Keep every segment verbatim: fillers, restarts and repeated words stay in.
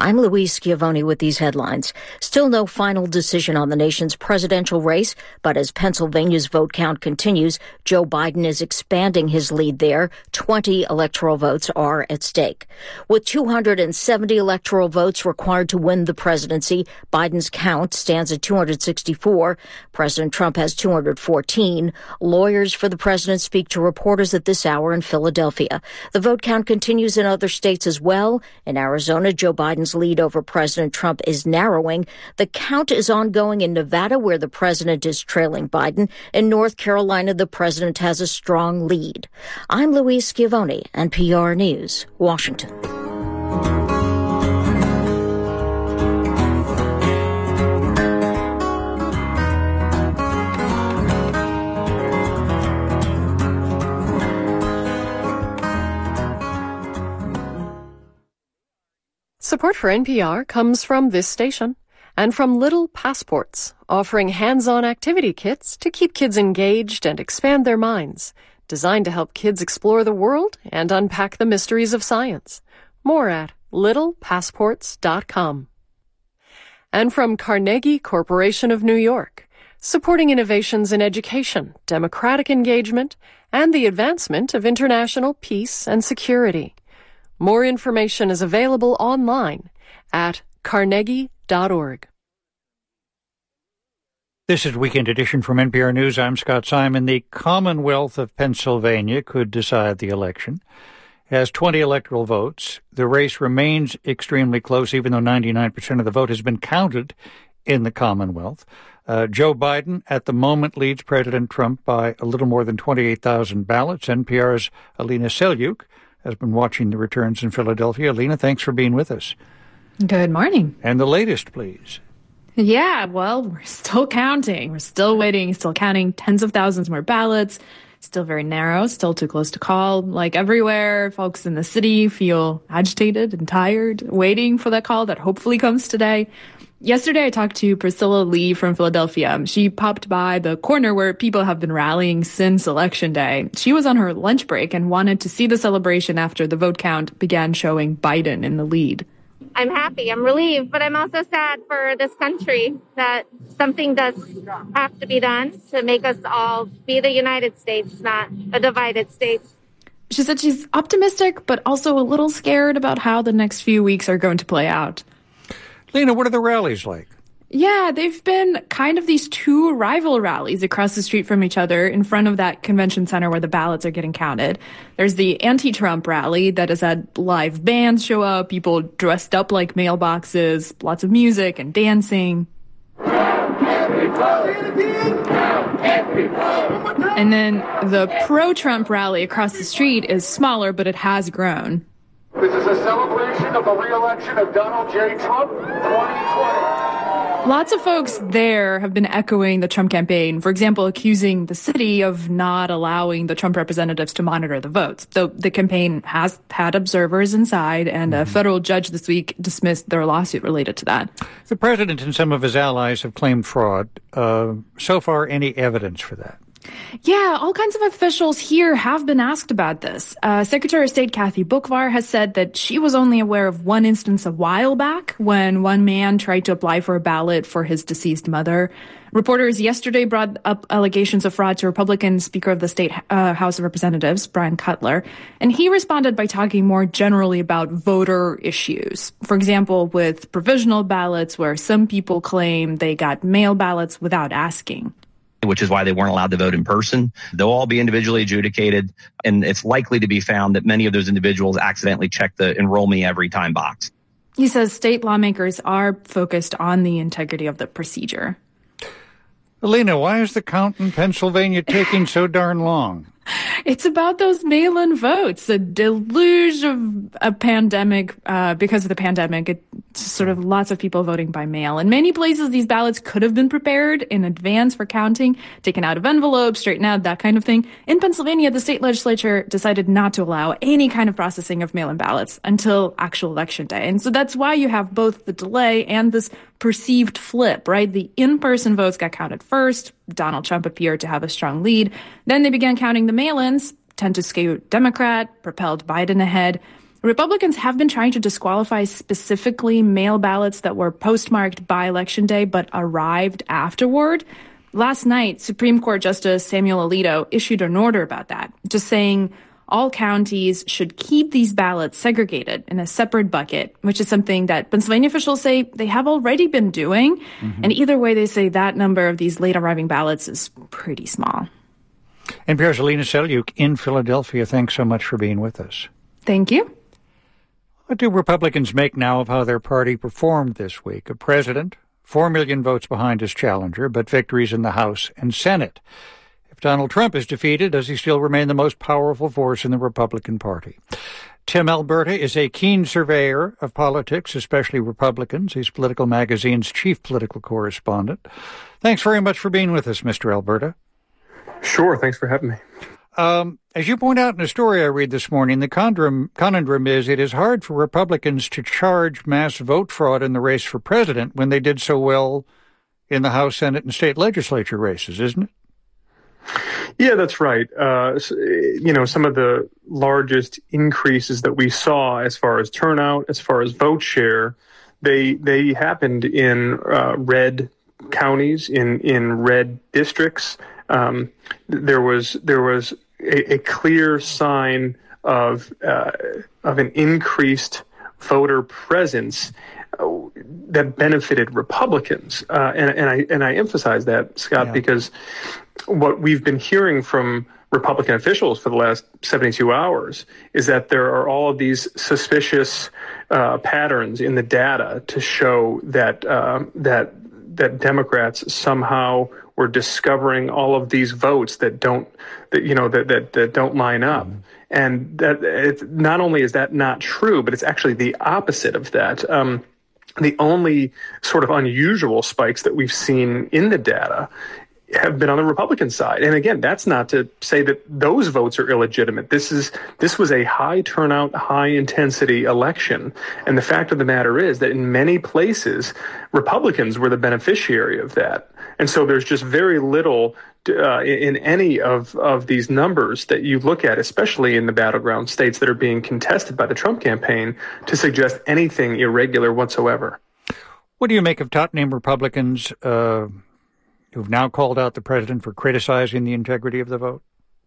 I'm Louise Schiavone with these headlines. Still no final decision on the nation's presidential race, but as Pennsylvania's vote count continues, Joe Biden is expanding his lead there. twenty electoral votes are at stake. With two hundred seventy electoral votes required to win the presidency, Biden's count stands at two hundred sixty-four. President Trump has two hundred fourteen. Lawyers for the president speak to reporters at this hour in Philadelphia. The vote count continues in other states as well. In Arizona, Joe Biden's lead over President Trump is narrowing. The count is ongoing in Nevada, where the president is trailing Biden. In North Carolina, the president has a strong lead. I'm Louise Schiavone, N P R News, Washington. Support for N P R comes from this station and from Little Passports, offering hands-on activity kits to keep kids engaged and expand their minds, designed to help kids explore the world and unpack the mysteries of science. More at little passports dot com. And from Carnegie Corporation of New York, supporting innovations in education, democratic engagement, and the advancement of international peace and security. More information is available online at carnegie dot org. This is Weekend Edition from N P R News. I'm Scott Simon. The Commonwealth of Pennsylvania could decide the election. It has twenty electoral votes. The race remains extremely close, even though ninety-nine percent of the vote has been counted in the Commonwealth. Uh, Joe Biden, at the moment, leads President Trump by a little more than twenty-eight thousand ballots. N P R's Alina Selyuk has been watching the returns in Philadelphia. Alina, thanks for being with us. Good morning. And the latest, please. Yeah, well, we're still counting. We're still waiting, still counting tens of thousands more ballots. Still very narrow, still too close to call. Like everywhere, folks in the city feel agitated and tired, waiting for that call that hopefully comes today. Yesterday, I talked to Priscilla Lee from Philadelphia. She popped by the corner where people have been rallying since Election Day. She was on her lunch break and wanted to see the celebration after the vote count began showing Biden in the lead. I'm happy, I'm relieved, but I'm also sad for this country that something does have to be done to make us all be the United States, not a divided states. She said she's optimistic, but also a little scared about how the next few weeks are going to play out. Lena, what are the rallies like? Yeah, they've been kind of these two rival rallies across the street from each other in front of that convention center where the ballots are getting counted. There's the anti-Trump rally that has had live bands show up, people dressed up like mailboxes, lots of music and dancing. And then the pro-Trump rally across the street is smaller, but it has grown. This is a celebration of the re-election of Donald J. Trump, twenty twenty. Lots of folks there have been echoing the Trump campaign, for example, accusing the city of not allowing the Trump representatives to monitor the votes. Though the campaign has had observers inside, and a federal judge this week dismissed their lawsuit related to that. The president and some of his allies have claimed fraud. Uh, so far, any evidence for that? Yeah, all kinds of officials here have been asked about this. Uh, Secretary of State Kathy Boockvar has said that she was only aware of one instance a while back when one man tried to apply for a ballot for his deceased mother. Reporters yesterday brought up allegations of fraud to Republican Speaker of the State uh, House of Representatives, Brian Cutler, and he responded by talking more generally about voter issues. For example, with provisional ballots, where some people claim they got mail ballots without asking. Which is why they weren't allowed to vote in person. They'll all be individually adjudicated, and it's likely to be found that many of those individuals accidentally checked the enroll me every time box. He says state lawmakers are focused on the integrity of the procedure. Alina, why is the count in Pennsylvania taking so darn long? It's about those mail-in votes, a deluge of a pandemic, uh, because of the pandemic. It's sort of lots of people voting by mail. In many places, these ballots could have been prepared in advance for counting, taken out of envelopes, straightened out, that kind of thing. In Pennsylvania, the state legislature decided not to allow any kind of processing of mail-in ballots until actual election day. And so that's why you have both the delay and this perceived flip, right? The in-person votes got counted first. Donald Trump appeared to have a strong lead. Then they began counting the mail-ins, tend to skew Democrat, propelled Biden ahead. Republicans have been trying to disqualify specifically mail ballots that were postmarked by Election Day but arrived afterward. Last night, Supreme Court Justice Samuel Alito issued an order about that, just saying all counties should keep these ballots segregated in a separate bucket, which is something that Pennsylvania officials say they have already been doing. Mm-hmm. And either way, they say that number of these late arriving ballots is pretty small. N P R's Alina Selyuk in Philadelphia, thanks so much for being with us. Thank you. What do Republicans make now of how their party performed this week? A president, four million votes behind his challenger, but victories in the House and Senate. If Donald Trump is defeated, does he still remain the most powerful force in the Republican Party? Tim Alberta is a keen surveyor of politics, especially Republicans. He's Political Magazine's chief political correspondent. Thanks very much for being with us, Mister Alberta. Sure. Thanks for having me. Um, as you point out in a story I read this morning, the conundrum, conundrum is it is hard for Republicans to charge mass vote fraud in the race for president when they did so well in the House, Senate, and state legislature races, isn't it? Yeah, that's right. Uh, you know, some of the largest increases that we saw as far as turnout, as far as vote share, they they happened in uh, red counties, in in red districts. Um, there was there was a, a clear sign of uh, of an increased voter presence uh, that benefited Republicans, uh, and and I and I emphasize that, Scott, yeah. because what we've been hearing from Republican officials for the last seventy-two hours is that there are all of these suspicious uh, patterns in the data to show that uh, that that Democrats somehow were discovering all of these votes that don't, that you know, that that, that don't line up, mm-hmm. and that it's not only is that not true, but it's actually the opposite of that. Um, the only sort of unusual spikes that we've seen in the data have been on the Republican side. And again, that's not to say that those votes are illegitimate. This is this was a high turnout, high intensity election. And the fact of the matter is that in many places, Republicans were the beneficiary of that. And so there's just very little uh, in any of, of these numbers that you look at, especially in the battleground states that are being contested by the Trump campaign, to suggest anything irregular whatsoever. What do you make of top-name Republicans uh who've now called out the president for criticizing the integrity of the vote?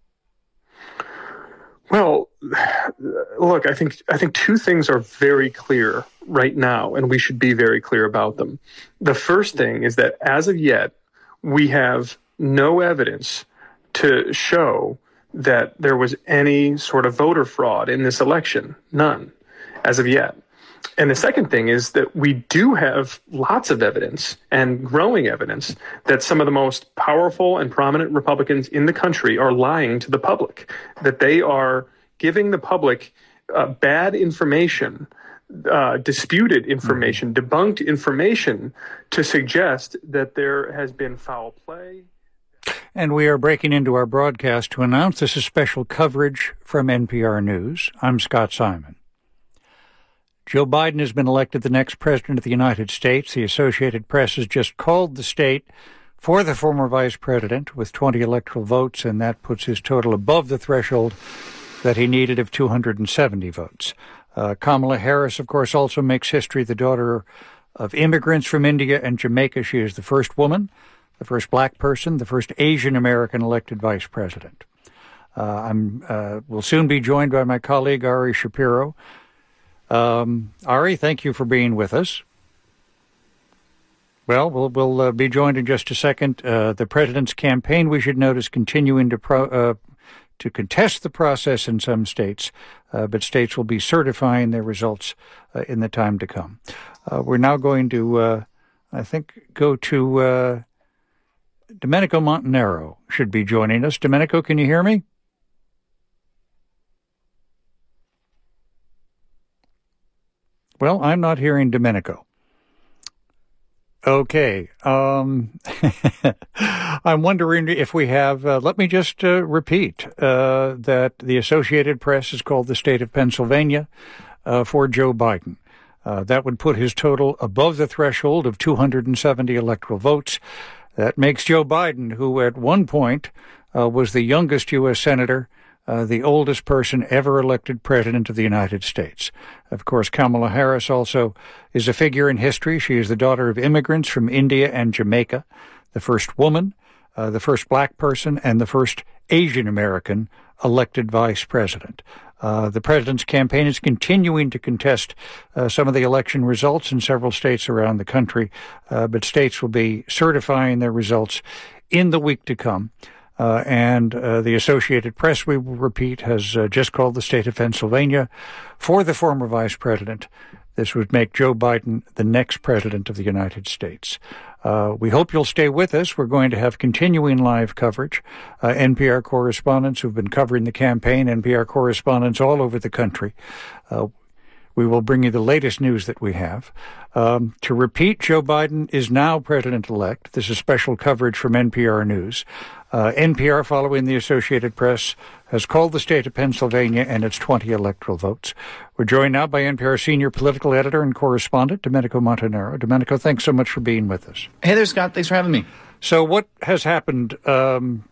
Well, look, I think I think two things are very clear right now, and we should be very clear about them. The first thing is that as of yet, we have no evidence to show that there was any sort of voter fraud in this election. None, as of yet. And the second thing is that we do have lots of evidence and growing evidence that some of the most powerful and prominent Republicans in the country are lying to the public, that they are giving the public uh, bad information, uh, disputed information, mm-hmm. debunked information to suggest that there has been foul play. And we are breaking into our broadcast to announce this is special coverage from N P R News. I'm Scott Simon. Joe Biden has been elected the next president of the United States. The Associated Press has just called the state for the former vice president with twenty electoral votes, and that puts his total above the threshold that he needed of two hundred seventy votes. Uh, Kamala Harris, of course, also makes history, the daughter of immigrants from India and Jamaica. She is the first woman, the first black person, the first Asian American elected vice president. Uh, I'm uh, will soon be joined by my colleague, Ari Shapiro. Um, Ari, thank you for being with us. Well, we'll, we'll uh, be joined in just a second. Uh, the president's campaign, we should note, is continuing to pro, uh, to contest the process in some states, uh, but states will be certifying their results uh, in the time to come. Uh, we're now going to, uh, I think, go to uh, Domenico Montanaro should be joining us. Domenico, can you hear me? Well, I'm not hearing Domenico. Okay. Um, I'm wondering if we have, uh, let me just uh, repeat uh, that the Associated Press has called the state of Pennsylvania uh, for Joe Biden. Uh, that would put his total above the threshold of two hundred seventy electoral votes. That makes Joe Biden, who at one point uh, was the youngest U S senator uh, the oldest person ever elected president of the United States. Of course, Kamala Harris also is a figure in history. She is the daughter of immigrants from India and Jamaica, the first woman, uh, the first black person, and the first Asian American elected vice president. Uh, the president's campaign is continuing to contest uh, some of the election results in several states around the country, uh, but states will be certifying their results in the week to come. Uh, and uh, the Associated Press, we will repeat, has uh, just called the state of Pennsylvania for the former vice president. This would make Joe Biden the next president of the United States. Uh, we hope you'll stay with us. We're going to have continuing live coverage. Uh, N P R correspondents who've been covering the campaign, N P R correspondents all over the country. Uh, we will bring you the latest news that we have. Um, to repeat, Joe Biden is now president-elect. This is special coverage from N P R News. Uh, N P R, following the Associated Press, has called the state of Pennsylvania and its twenty electoral votes. We're joined now by N P R senior political editor and correspondent, Domenico Montanaro. Domenico, thanks so much for being with us. Hey there, Scott. Thanks for having me. So what has happened um,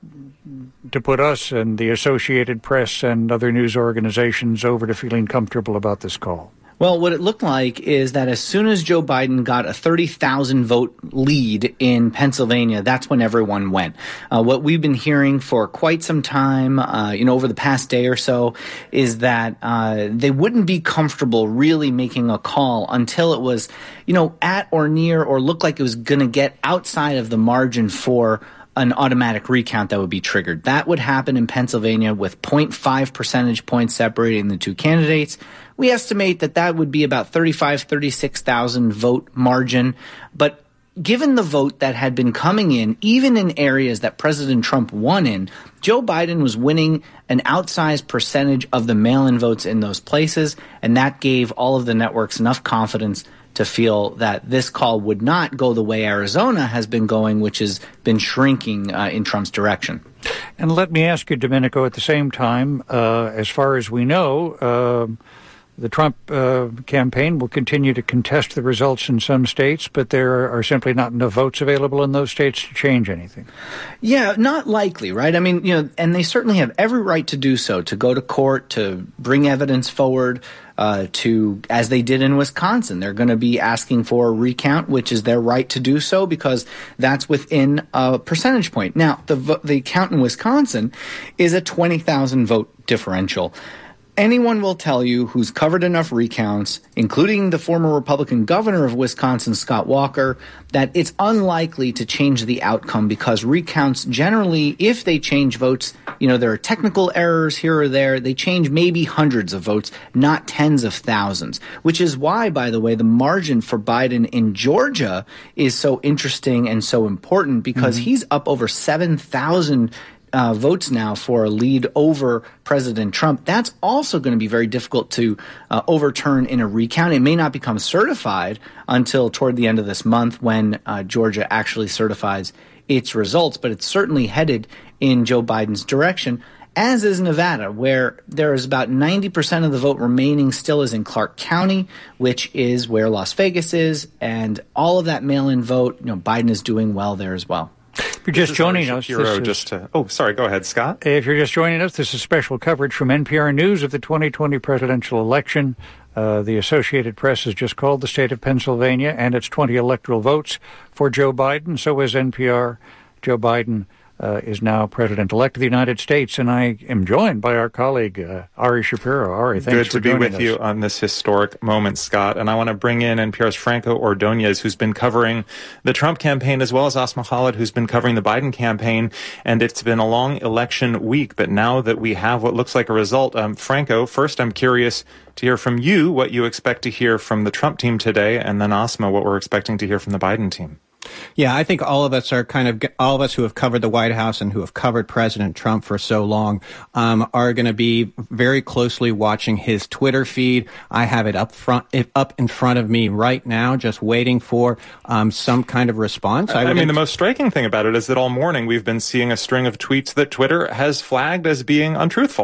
to put us and the Associated Press and other news organizations over to feeling comfortable about this call? Well, what it looked like is that as soon as Joe Biden got a thirty thousand vote lead in Pennsylvania, that's when everyone went. Uh, what we've been hearing for quite some time, uh, you know, over the past day or so, is that uh, they wouldn't be comfortable really making a call until it was, you know, at or near or looked like it was going to get outside of the margin for an automatic recount that would be triggered. That would happen in Pennsylvania with zero point five percentage points separating the two candidates. We estimate that that would be about thirty-five, thirty-six thousand vote margin. But given the vote that had been coming in, even in areas that President Trump won in, Joe Biden was winning an outsized percentage of the mail-in votes in those places, and that gave all of the networks enough confidence to feel that this call would not go the way Arizona has been going, which has been shrinking uh, in Trump's direction. And let me ask you, Domenico, at the same time, uh, as far as we know, uh, the Trump uh, campaign will continue to contest the results in some states, but there are simply not enough votes available in those states to change anything. Yeah, not likely, right? I mean, you know, and they certainly have every right to do so, to go to court, to bring evidence forward, uh, to, as they did in Wisconsin. They're going to be asking for a recount, which is their right to do so because that's within a percentage point. Now, the the count in Wisconsin is a twenty thousand vote differential. Anyone will tell you who's covered enough recounts, including the former Republican governor of Wisconsin, Scott Walker, that it's unlikely to change the outcome because recounts generally, if they change votes, you know, there are technical errors here or there. They change maybe hundreds of votes, not tens of thousands, which is why, by the way, the margin for Biden in Georgia is so interesting and so important because mm-hmm. he's up over seven thousand Uh, votes now for a lead over President Trump. That's also going to be very difficult to uh, overturn in a recount. It may not become certified until toward the end of this month when uh, Georgia actually certifies its results, but it's certainly headed in Joe Biden's direction, as is Nevada, where there is about ninety percent of the vote remaining still is in Clark County, which is where Las Vegas is, and all of that mail-in vote, you know, Biden is doing well there as well. If you're just joining us, Shapiro, is, just to, oh, sorry, go ahead, Scott. If you're just joining us, this is special coverage from N P R News of the twenty twenty presidential election. Uh, the Associated Press has just called the state of Pennsylvania and its twenty electoral votes for Joe Biden. So is N P R. Joe Biden uh, is now president-elect of the United States, and I am joined by our colleague, uh, Ari Shapiro. Ari, thanks Good for to be with us. you on this historic moment, Scott. And I want to bring in N P R's Franco Ordonez, who's been covering the Trump campaign, as well as Asma Khalid, who's been covering the Biden campaign. And it's been a long election week, but now that we have what looks like a result, um, Franco, first I'm curious to hear from you what you expect to hear from the Trump team today, and then Asma, what we're expecting to hear from the Biden team. Yeah, I think all of us are kind of, all of us who have covered the White House and who have covered President Trump for so long um, are going to be very closely watching his Twitter feed. I have it up front, up in front of me right now, just waiting for um, some kind of response. I, I mean, the most striking thing about it is that all morning we've been seeing a string of tweets that Twitter has flagged as being untruthful.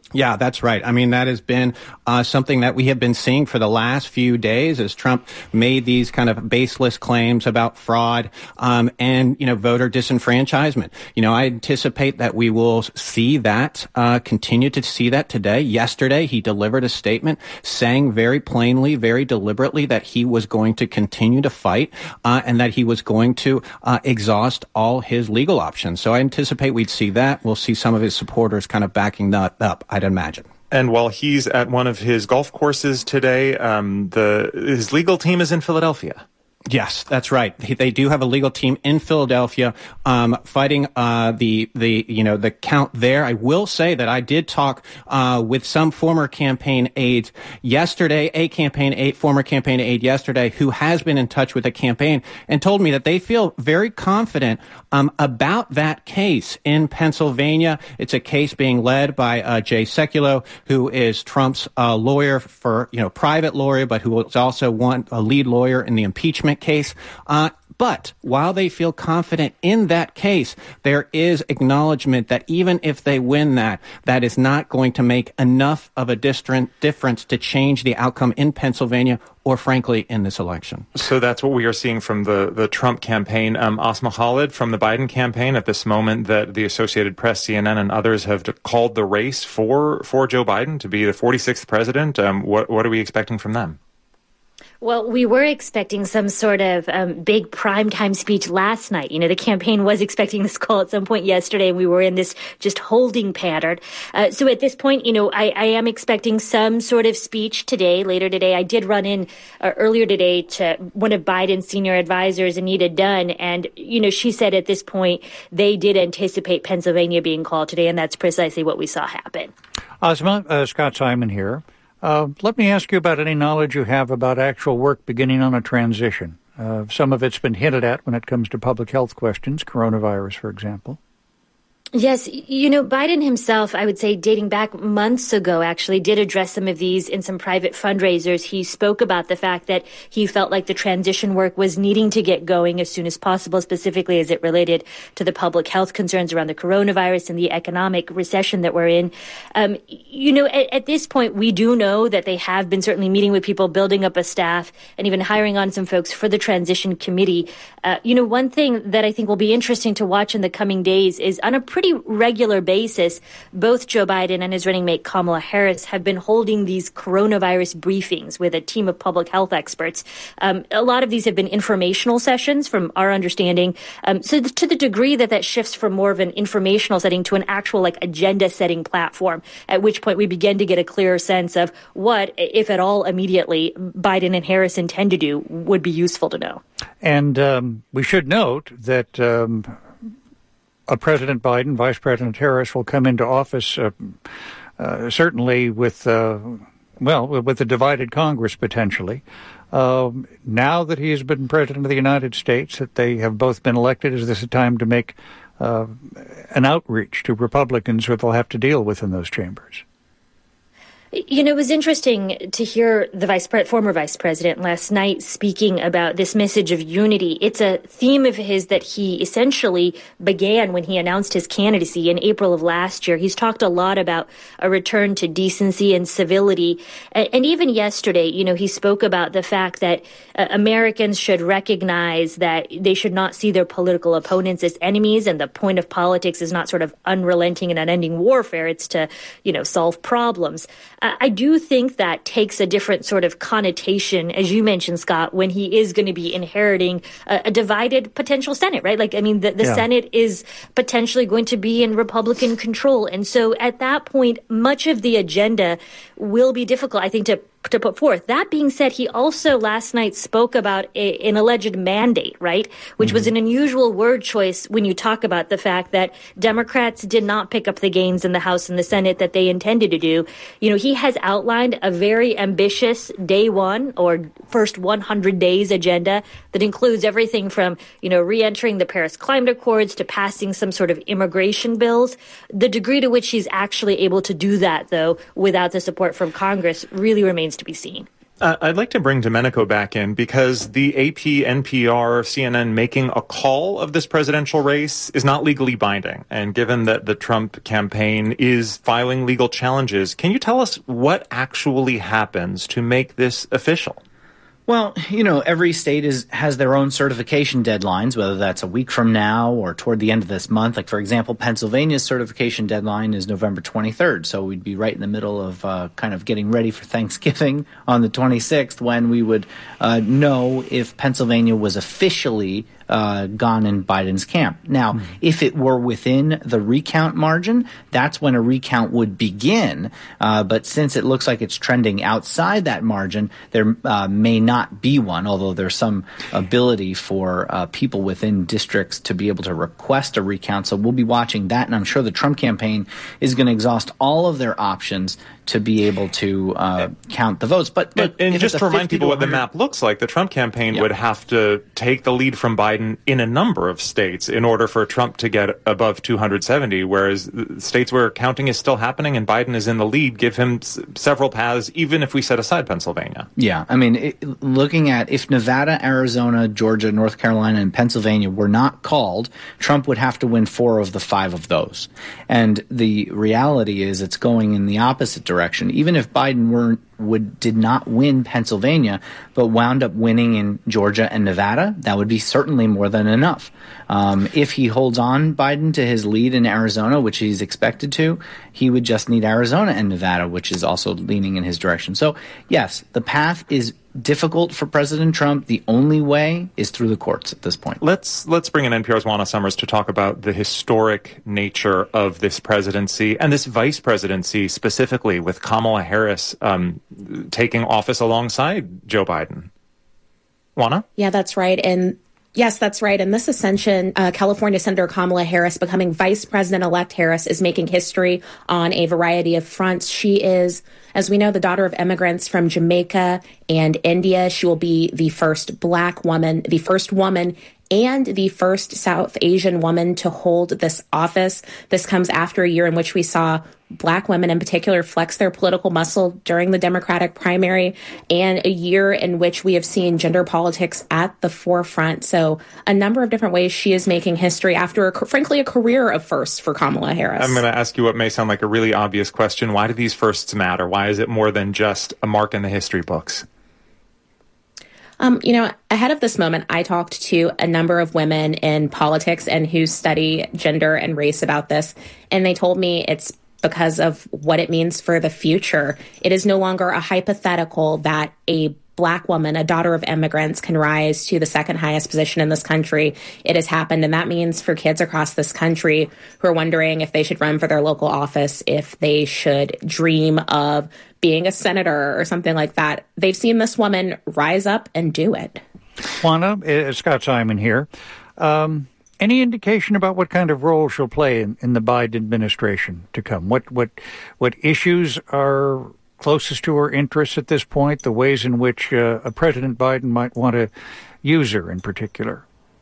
Yeah, that's right. I mean, that has been uh, something that we have been seeing for the last few days as Trump made these kind of baseless claims about fraud um, and, you know, voter disenfranchisement. You know, I anticipate that we will see that, uh, continue to see that today. Yesterday, he delivered a statement saying very plainly, very deliberately that he was going to continue to fight uh, and that he was going to uh, exhaust all his legal options. So I anticipate we'd see that. We'll see some of his supporters kind of backing that up, I'd imagine. And while he's at one of his golf courses today, um, the his legal team is in Philadelphia. Yes, that's right. They do have a legal team in Philadelphia um, fighting uh, the the you know the count there. I will say that I did talk uh, with some former campaign aides yesterday, a campaign aide, former campaign aide yesterday, who has been in touch with the campaign and told me that they feel very confident um, about that case in Pennsylvania. It's a case being led by uh, Jay Sekulow, who is Trump's uh, lawyer for you know private lawyer, but who is also one a lead lawyer in the impeachment case. Uh, but while they feel confident in that case, there is acknowledgement that even if they win that, that is not going to make enough of a difference to change the outcome in Pennsylvania or, frankly, in this election. So that's what we are seeing from the, the Trump campaign. Um, Asma Khalid, from the Biden campaign, at this moment that the Associated Press, C N N, and others have called the race for, for Joe Biden to be the forty-sixth president. Um, what, what are we expecting from them? Well, we were expecting some sort of um, big primetime speech last night. You know, the campaign was expecting this call at some point yesterday, and we were in this just holding pattern. Uh, so at this point, you know, I, I am expecting some sort of speech today, later today. I did run in uh, earlier today to one of Biden's senior advisors, Anita Dunn, and, you know, she said at this point they did anticipate Pennsylvania being called today, and that's precisely what we saw happen. Asma, uh, Scott Simon here. Uh, let me ask you about any knowledge you have about actual work beginning on a transition. Uh, some of it's been hinted at when it comes to public health questions, coronavirus, for example. Yes, you know, Biden himself, I would say dating back months ago, actually did address some of these in some private fundraisers. He spoke about the fact that he felt like the transition work was needing to get going as soon as possible, specifically as it related to the public health concerns around the coronavirus and the economic recession that we're in. Um, you know, at, at this point, we do know that they have been certainly meeting with people, building up a staff, and even hiring on some folks for the transition committee. Uh, you know, one thing that I think will be interesting to watch in the coming days is on a pretty regular basis, both Joe Biden and his running mate Kamala Harris have been holding these coronavirus briefings with a team of public health experts. Um, a lot of these have been informational sessions from our understanding. Um, so th- to the degree that that shifts from more of an informational setting to an actual like agenda setting platform, at which point we begin to get a clearer sense of what, if at all, immediately Biden and Harris intend to do would be useful to know. And um, we should note that um, uh, President Biden, Vice President Harris will come into office uh, uh, certainly with, uh, well, with a divided Congress potentially. Uh, now that he has been President of the United States, that they have both been elected, is this a time to make uh, an outreach to Republicans who they'll have to deal with in those chambers? You know, it was interesting to hear the vice pre- former vice president last night speaking about this message of unity. It's a theme of his that he essentially began when he announced his candidacy in April of last year. He's talked a lot about a return to decency and civility. And, and even yesterday, you know, he spoke about the fact that uh, Americans should recognize that they should not see their political opponents as enemies. And the point of politics is not sort of unrelenting and unending warfare. It's to, you know, solve problems. I do think that takes a different sort of connotation, as you mentioned, Scott, when he is going to be inheriting a, a divided potential Senate, right? Like, I mean, the, the yeah. Senate is potentially going to be in Republican control. And so at that point, much of the agenda will be difficult, I think, to to put forth. That being said, he also last night spoke about a, an alleged mandate, right? Which mm-hmm. was an unusual word choice when you talk about the fact that Democrats did not pick up the gains in the House and the Senate that they intended to do. You know, he has outlined a very ambitious day one or first one hundred days agenda that includes everything from, you know, re-entering the Paris Climate Accords to passing some sort of immigration bills. The degree to which he's actually able to do that, though, without the support from Congress really remains to be seen. Uh, I'd like to bring Domenico back in because the A P, N P R, C N N making a call of this presidential race is not legally binding. And given that the Trump campaign is filing legal challenges, can you tell us what actually happens to make this official? Well, you know, every state is has their own certification deadlines, whether that's a week from now or toward the end of this month. Like, for example, Pennsylvania's certification deadline is November twenty-third. So we'd be right in the middle of uh, kind of getting ready for Thanksgiving on the twenty-sixth when we would uh, know if Pennsylvania was officially Uh, gone in Biden's camp. Now, mm-hmm. if it were within the recount margin, that's when a recount would begin. Uh, but since it looks like it's trending outside that margin, there uh, may not be one, although there's some ability for uh, people within districts to be able to request a recount. So we'll be watching that, and I'm sure the Trump campaign is going to exhaust all of their options to be able to uh, count the votes. But, but and, and just to remind people what the map looks like, the Trump campaign yep. would have to take the lead from Biden in a number of states in order for Trump to get above two hundred seventy, whereas states where counting is still happening and Biden is in the lead give him s- several paths, even if we set aside Pennsylvania. Yeah, I mean, it, looking at if Nevada, Arizona, Georgia, North Carolina, and Pennsylvania were not called, Trump would have to win four of the five of those. And the reality is it's going in the opposite direction. Direction. Even if Biden weren't would did not win Pennsylvania, but wound up winning in Georgia and Nevada, that would be certainly more than enough. Um, if he holds on Biden to his lead in Arizona, which he's expected to, he would just need Arizona and Nevada, which is also leaning in his direction. So, yes, the path is difficult for President Trump. The only way is through the courts at this point. Let's let's bring in N P R's Juana Summers to talk about the historic nature of this presidency and this vice presidency specifically, with Kamala Harris um, taking office alongside Joe Biden. Juana? Yeah, that's right. And yes, that's right. And this ascension, uh, California Senator Kamala Harris becoming Vice President-elect Harris is making history on a variety of fronts. She is, as we know, the daughter of immigrants from Jamaica and India. She will be the first Black woman, the first woman and the first South Asian woman to hold this office. This comes after a year in which we saw Black women in particular flex their political muscle during the Democratic primary, and a year in which we have seen gender politics at the forefront. So a number of different ways she is making history after, a, frankly, a career of firsts for Kamala Harris. I'm going to ask you what may sound like a really obvious question. Why do these firsts matter? Why is it more than just a mark in the history books? Um, you know, ahead of this moment, I talked to a number of women in politics and who study gender and race about this, and they told me it's because of what it means for the future. It is no longer a hypothetical that a Black woman, a daughter of immigrants, can rise to the second highest position in this country. It has happened, and that means for kids across this country who are wondering if they should run for their local office, if they should dream of being a senator or something like that, they've seen this woman rise up and do it. Juana, uh, Scott Simon here. Um, any indication about what kind of role she'll play in, in the Biden administration to come? What what what issues are closest to her interests at this point, the ways in which uh, a President Biden might want to use her in particular?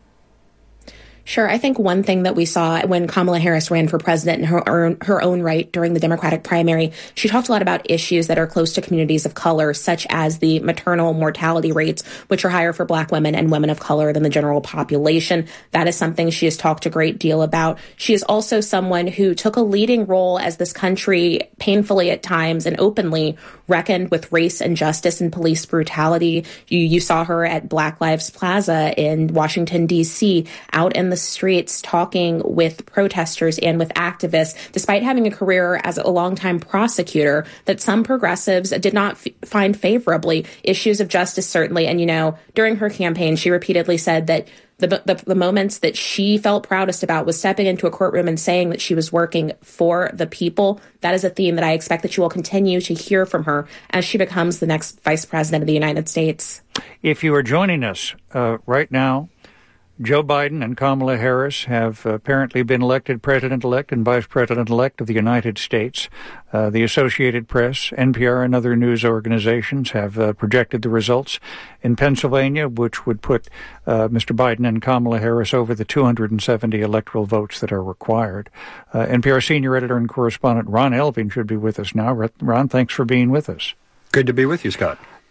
Sure. I think one thing that we saw when Kamala Harris ran for president in her own, her own right during the Democratic primary, she talked a lot about issues that are close to communities of color, such as the maternal mortality rates, which are higher for Black women and women of color than the general population. That is something she has talked a great deal about. She is also someone who took a leading role as this country painfully at times and openly reckoned with race injustice and police brutality. You, you saw her at Black Lives Plaza in Washington, D C, out in the streets talking with protesters and with activists, despite having a career as a longtime prosecutor that some progressives did not f- find favorably. Issues of justice, certainly. And, you know, during her campaign, she repeatedly said that The, the the moments that she felt proudest about was stepping into a courtroom and saying that she was working for the people. That is a theme that I expect that you will continue to hear from her as she becomes the next vice president of the United States. If you are joining us uh, right now, Joe Biden and Kamala Harris have apparently been elected president-elect and vice president-elect of the United States. Uh, the Associated Press, N P R, and other news organizations have uh, projected the results in Pennsylvania, which would put uh, Mister Biden and Kamala Harris over the two hundred seventy electoral votes that are required. Uh, N P R senior editor and correspondent Ron Elving should be with us now. Ron, thanks for being with us. Good to be with you, Scott.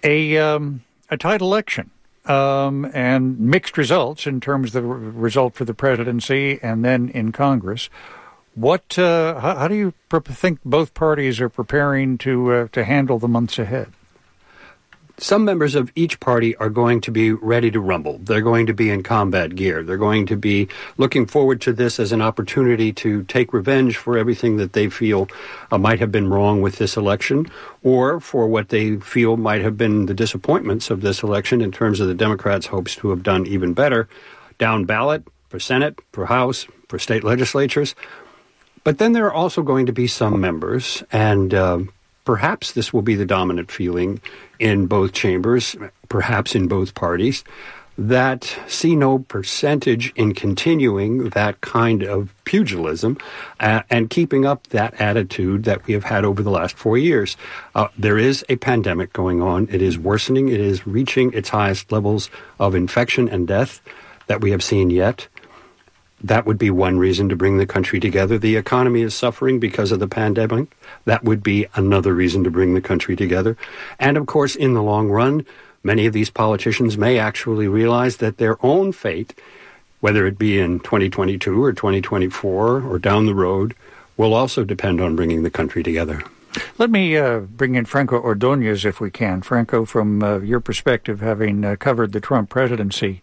A, um, a tight election. Um, and mixed results in terms of the r- result for the presidency and then in Congress. What? Uh, how, how do you pre- think both parties are preparing to uh, to handle the months ahead? Some members of each party are going to be ready to rumble. They're going to be in combat gear. They're going to be looking forward to this as an opportunity to take revenge for everything that they feel uh, might have been wrong with this election, or for what they feel might have been the disappointments of this election in terms of the Democrats' hopes to have done even better down ballot for Senate, for House, for state legislatures. But then there are also going to be some members, and uh, perhaps this will be the dominant feeling in both chambers, perhaps in both parties, that see no percentage in continuing that kind of pugilism uh, and keeping up that attitude that we have had over the last four years. Uh, there is a pandemic going on. It is worsening. It is reaching its highest levels of infection and death that we have seen yet. That would be one reason to bring the country together. The economy is suffering because of the pandemic. That would be another reason to bring the country together. And of course, in the long run, many of these politicians may actually realize that their own fate, whether it be in twenty twenty-two or twenty twenty-four or down the road, will also depend on bringing the country together. Let me uh, bring in Franco Ordonez, if we can. Franco, from uh, your perspective, having uh, covered the Trump presidency,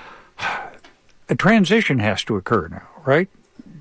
a transition has to occur now, right?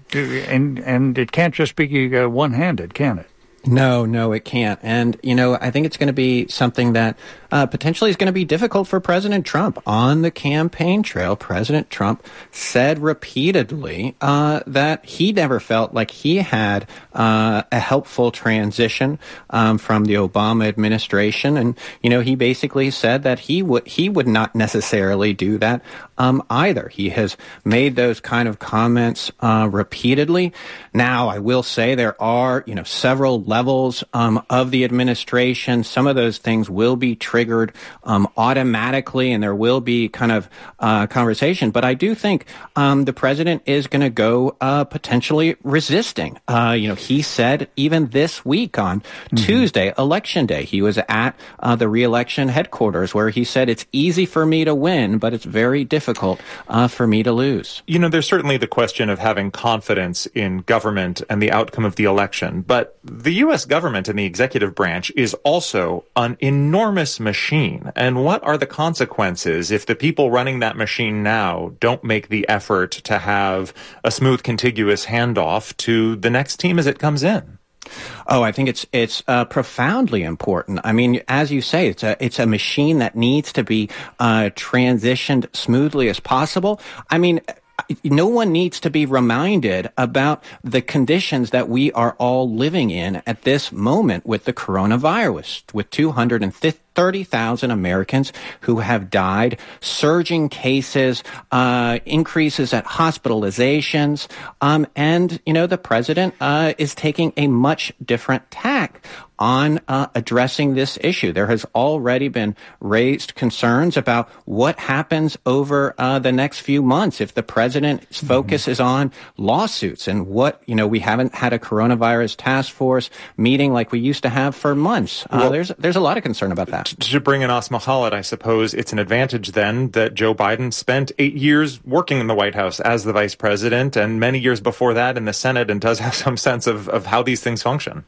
And and it can't just be uh, one-handed, can it? No, no, it can't. And, you know, I think it's going to be something that uh, potentially is going to be difficult for President Trump. On the campaign trail, President Trump said repeatedly uh, that he never felt like he had uh, a helpful transition um, from the Obama administration. And, you know, he basically said that he would he would not necessarily do that um, either. He has made those kind of comments uh, repeatedly. Now, I will say there are, you know, several levels um, of the administration. Some of those things will be triggered um, automatically, and there will be kind of uh, conversation. But I do think um, the president is going to go uh, potentially resisting. Uh, you know, he said even this week on mm-hmm. Tuesday, Election Day, he was at uh, the re-election headquarters where he said, it's easy for me to win, but it's very difficult uh, for me to lose. You know, there's certainly the question of having confidence in government and the outcome of the election. But the U S government and the executive branch is also an enormous machine. And what are the consequences if the people running that machine now don't make the effort to have a smooth, contiguous handoff to the next team as it comes in? Oh, I think it's it's uh, profoundly important. I mean, as you say, it's a it's a machine that needs to be uh, transitioned smoothly as possible. I mean, no one needs to be reminded about the conditions that we are all living in at this moment with the coronavirus, with two hundred thirty thousand Americans who have died, surging cases, uh, increases at hospitalizations, um, and, you know, the president uh, is taking a much different tack on uh, addressing this issue. There has already been raised concerns about what happens over uh, the next few months if the president's mm-hmm. focus is on lawsuits and what, you know, we haven't had a coronavirus task force meeting like we used to have for months. Uh, well, there's there's a lot of concern about that. To bring in Asma Khalid, I suppose it's an advantage then that Joe Biden spent eight years working in the White House as the vice president and many years before that in the Senate and does have some sense of, of how these things function.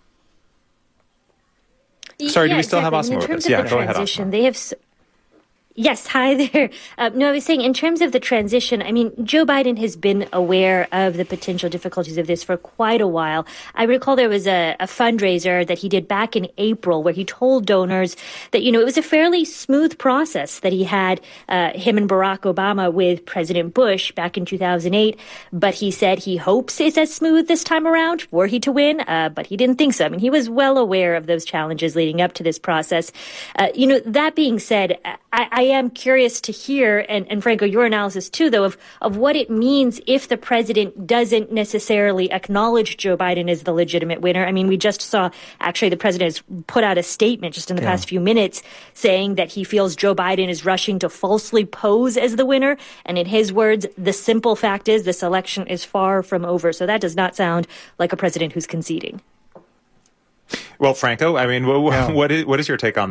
Sorry, yeah, do we still exactly. have Asma? In terms yeah, of the go transition, ahead, they have... S- Yes, hi there. Uh, no, I was saying in terms of the transition, I mean, Joe Biden has been aware of the potential difficulties of this for quite a while. I recall there was a, a fundraiser that he did back in April where he told donors that, you know, it was a fairly smooth process that he had uh, him and Barack Obama with President Bush back in two thousand eight. But he said he hopes it's as smooth this time around were he to win. Uh, but he didn't think so. I mean, he was well aware of those challenges leading up to this process. Uh, you know, that being said, I, I am curious to hear, and, and Franco, your analysis too, though, of, of what it means if the president doesn't necessarily acknowledge Joe Biden as the legitimate winner. I mean, we just saw, actually, the president has put out a statement just in the yeah. past few minutes saying that he feels Joe Biden is rushing to falsely pose as the winner. And in his words, the simple fact is this election is far from over. So that does not sound like a president who's conceding. Well, Franco, I mean, what, yeah. what, is, what is your take on that?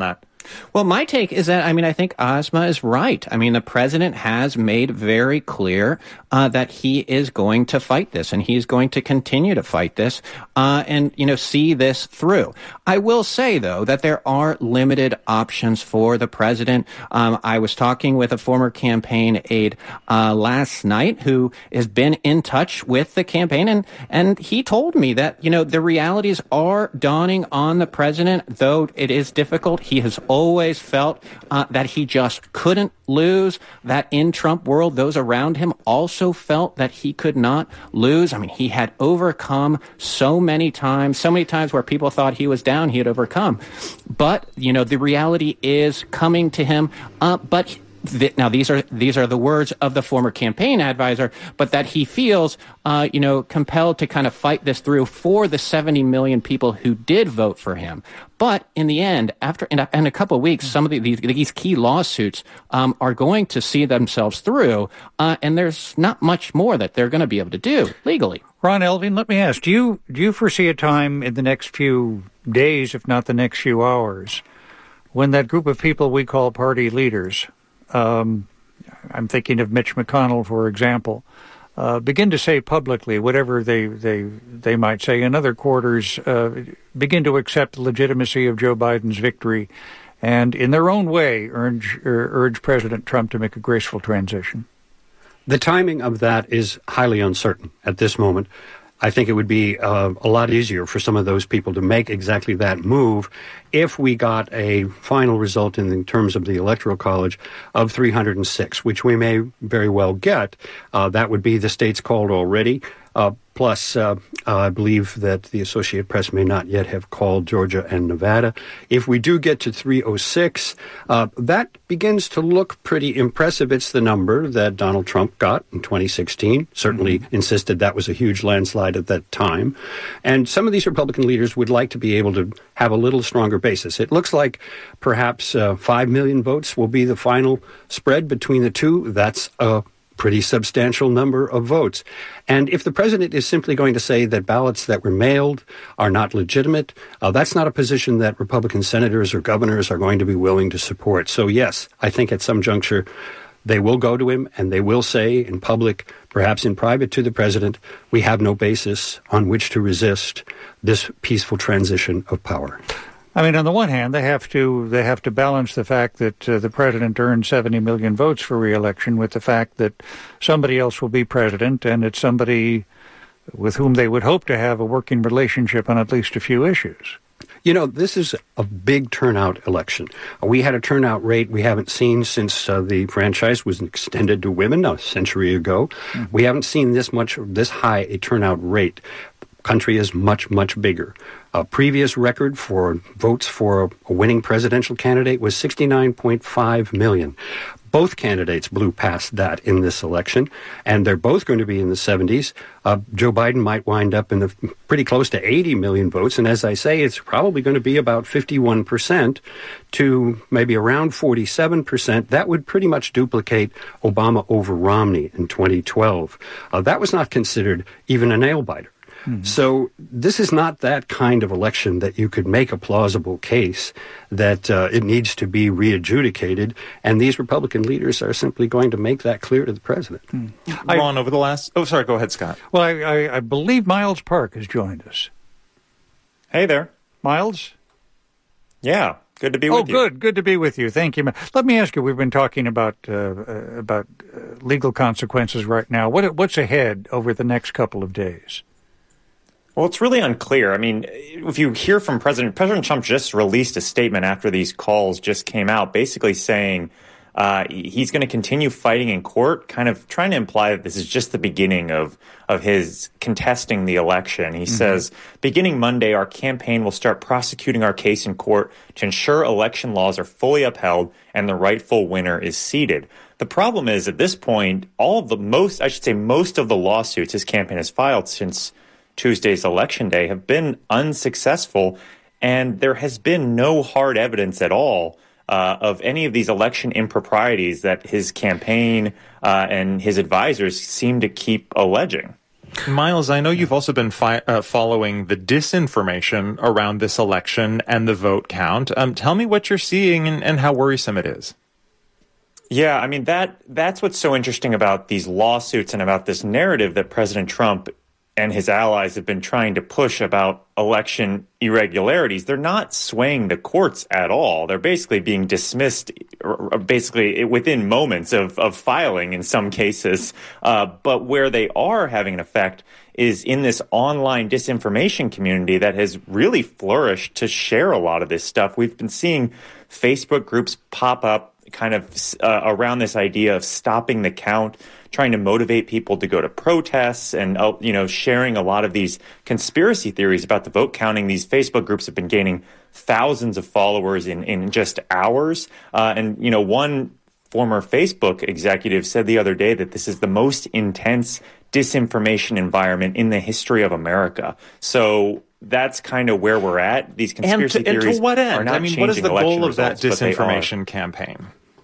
Well, my take is that, I mean, I think Asma is right. I mean, the president has made very clear uh, that he is going to fight this, and he's going to continue to fight this uh, and, you know, see this through. I will say, though, that there are limited options for the president. Um, I was talking with a former campaign aide uh, last night who has been in touch with the campaign, and, and he told me that, you know, the realities are dawning on the president, though it is difficult. He has always felt uh, that he just couldn't lose, that in Trump world, those around him also felt that he could not lose. I mean, he had overcome so many times, so many times where people thought he was down, he had overcome. But, you know, the reality is coming to him, uh, but Th- now, these are these are the words of the former campaign advisor, but that he feels, uh, you know, compelled to kind of fight this through for the seventy million people who did vote for him. But in the end, after in a, in a couple of weeks, some of the, these, these key lawsuits um, are going to see themselves through, uh, and there's not much more that they're going to be able to do legally. Ron Elving, let me ask, do you do you foresee a time in the next few days, if not the next few hours, when that group of people we call party leaders, Um, I'm thinking of Mitch McConnell, for example, uh, begin to say publicly whatever they, they, they might say in other quarters, uh, begin to accept the legitimacy of Joe Biden's victory and in their own way urge, urge President Trump to make a graceful transition? The timing of that is highly uncertain at this moment. I think it would be uh, a lot easier for some of those people to make exactly that move if we got a final result in, in terms of the Electoral College of three hundred six, which we may very well get. Uh, that would be the states called already. Uh, plus, uh, uh, I believe that the Associated Press may not yet have called Georgia and Nevada. If we do get to three oh six, uh, that begins to look pretty impressive. It's the number that Donald Trump got in twenty sixteen. Certainly mm-hmm. insisted that was a huge landslide at that time. And some of these Republican leaders would like to be able to have a little stronger basis. It looks like perhaps uh, five million votes will be the final spread between the two. That's a pretty substantial number of votes. And if the president is simply going to say that ballots that were mailed are not legitimate, uh, that's not a position that Republican senators or governors are going to be willing to support. So yes, I think at some juncture they will go to him and they will say in public, perhaps in private to the president, we have no basis on which to resist this peaceful transition of power. I mean, on the one hand, they have to they have to balance the fact that uh, the president earned seventy million votes for re-election with the fact that somebody else will be president, and it's somebody with whom they would hope to have a working relationship on at least a few issues. You know, this is a big turnout election. We had a turnout rate we haven't seen since uh, the franchise was extended to women a century ago. Mm-hmm. We haven't seen this much, this high a turnout rate. Country is much, much bigger. A previous record for votes for a winning presidential candidate was sixty-nine point five million. Both candidates blew past that in this election, and they're both going to be in the seventies. Uh, Joe Biden might wind up in the pretty close to eighty million votes, and as I say, it's probably going to be about fifty-one percent to maybe around forty-seven percent. That would pretty much duplicate Obama over Romney in twenty twelve. Uh, that was not considered even a nail-biter. Mm-hmm. So this is not that kind of election that you could make a plausible case that uh, it needs to be re-adjudicated, and these Republican leaders are simply going to make that clear to the president. Mm-hmm. Ron, over the last... Oh, sorry, go ahead, Scott. Well, I, I, I believe Miles Park has joined us. Hey there. Miles? Yeah. Good to be with oh, you. Oh, good. Good to be with you. Thank you. Let me ask you, we've been talking about uh, about uh, legal consequences right now. What What's ahead over the next couple of days? Well, it's really unclear. I mean, if you hear from President President Trump just released a statement after these calls just came out, basically saying uh, he's going to continue fighting in court, kind of trying to imply that this is just the beginning of of his contesting the election. He mm-hmm. says, beginning Monday, our campaign will start prosecuting our case in court to ensure election laws are fully upheld and the rightful winner is seated. The problem is, at this point, all of the most, I should say, most of the lawsuits his campaign has filed since Tuesday's election day have been unsuccessful, and there has been no hard evidence at all uh, of any of these election improprieties that his campaign uh, and his advisors seem to keep alleging. Miles, I know you've also been fi- uh, following the disinformation around this election and the vote count. Um, tell me what you're seeing and, and how worrisome it is. Yeah, I mean, that that's what's so interesting about these lawsuits and about this narrative that President Trump and his allies have been trying to push about election irregularities. They're not swaying the courts at all. They're basically being dismissed basically within moments of, of filing in some cases. Uh, but where they are having an effect is in this online disinformation community that has really flourished to share a lot of this stuff. We've been seeing Facebook groups pop up kind of uh, around this idea of stopping the count, trying to motivate people to go to protests and, uh, you know, sharing a lot of these conspiracy theories about the vote counting. These Facebook groups have been gaining thousands of followers in, in just hours. Uh, and, you know, one former Facebook executive said the other day that this is the most intense disinformation environment in the history of America. So that's kind of where we're at. These conspiracy and to, theories and to what end? are not I mean, what is the goal of that results, disinformation campaign?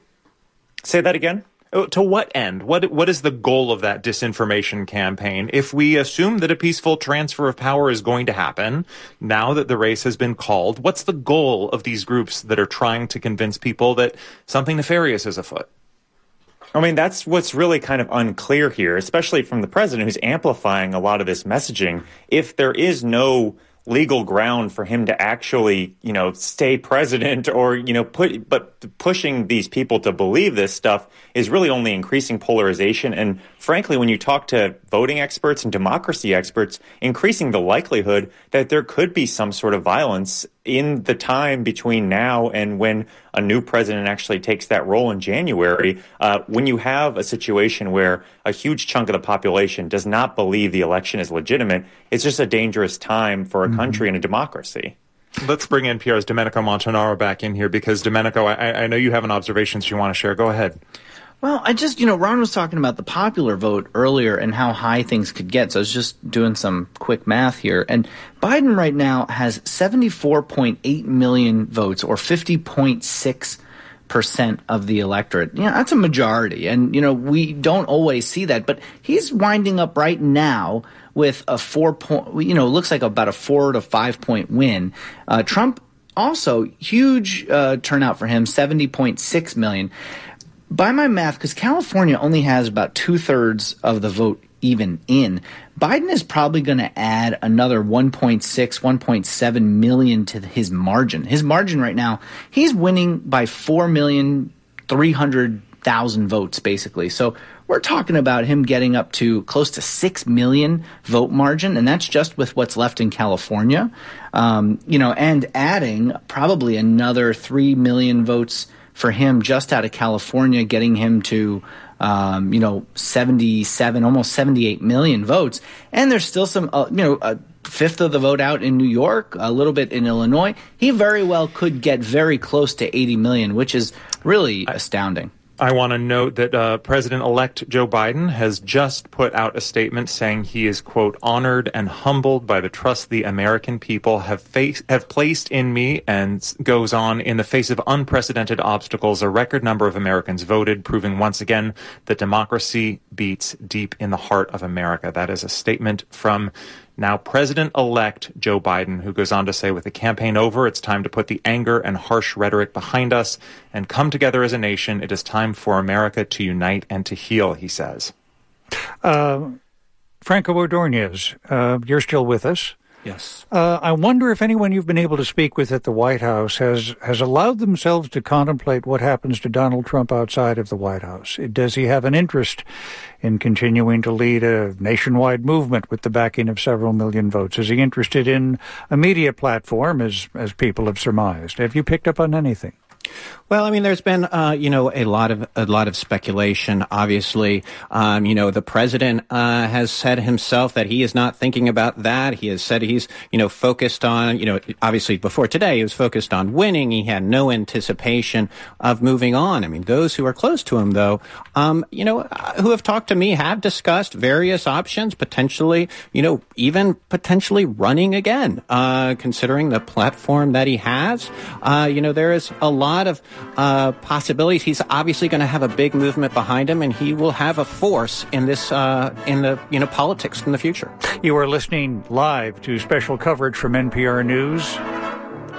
Say that again? Oh, to what end? What What is the goal of that disinformation campaign? If we assume that a peaceful transfer of power is going to happen, now that the race has been called, what's the goal of these groups that are trying to convince people that something nefarious is afoot? I mean, that's what's really kind of unclear here, especially from the president who's amplifying a lot of this messaging. If there is no legal ground for him to actually, you know, stay president or, you know, put, but pushing these people to believe this stuff is really only increasing polarization. And frankly, when you talk to voting experts and democracy experts, increasing the likelihood that there could be some sort of violence in the time between now and when a new president actually takes that role in January. Uh, when you have a situation where a huge chunk of the population does not believe the election is legitimate, it's just a dangerous time for a mm-hmm. country and a democracy. Let's bring N P R's Domenico Montanaro back in here because, Domenico, I, I know you have an observation you want to share. Go ahead. Well, I just, you know, Ron was talking about the popular vote earlier and how high things could get. So I was just doing some quick math here. And Biden right now has seventy-four point eight million votes, or fifty point six percent of the electorate. You know, that's a majority. And, you know, we don't always see that. But he's winding up right now with a four point, you know, looks like about a four to five point win. Uh, Trump also, huge uh, turnout for him, seventy point six million. By my math, because California only has about two-thirds of the vote even in, Biden is probably going to add another one point six, one point seven million to his margin. His margin right now, he's winning by four million three hundred thousand votes, basically. So we're talking about him getting up to close to six million vote margin, and that's just with what's left in California. Um, you know, and adding probably another three million votes for him just out of California, getting him to, um, you know, seventy-seven, almost seventy-eight million votes. And there's still some, uh, you know, a fifth of the vote out in New York, a little bit in Illinois. He very well could get very close to eighty million, which is really astounding. I want to note that uh, President-elect Joe Biden has just put out a statement saying he is, quote, honored and humbled by the trust the American people have face- have placed in me, and goes on, in the face of unprecedented obstacles, a record number of Americans voted, proving once again that democracy beats deep in the heart of America. That is a statement from now President-elect Joe Biden, who goes on to say, with the campaign over, it's time to put the anger and harsh rhetoric behind us and come together as a nation. It is time for America to unite and to heal, he says. Uh, Franco Ordonez, uh, you're still with us. Yes. Uh, I wonder if anyone you've been able to speak with at the White House has, has allowed themselves to contemplate what happens to Donald Trump outside of the White House. Does he have an interest in continuing to lead a nationwide movement with the backing of several million votes? Is he interested in a media platform, as as people have surmised? Have you picked up on anything? Well, I mean, there's been, uh, you know, a lot of a lot of speculation. Obviously, um, you know, the president uh, has said himself that he is not thinking about that. He has said he's, you know, focused on, you know, obviously before today, he was focused on winning. He had no anticipation of moving on. I mean, those who are close to him, though, um, you know, who have talked to me have discussed various options, potentially, you know, even potentially running again, uh, considering the platform that he has. Uh, you know, there is a lot lot of uh, possibilities. He's obviously going to have a big movement behind him, and he will have a force in this uh, in the you know politics in the future. You are listening live to special coverage from N P R News.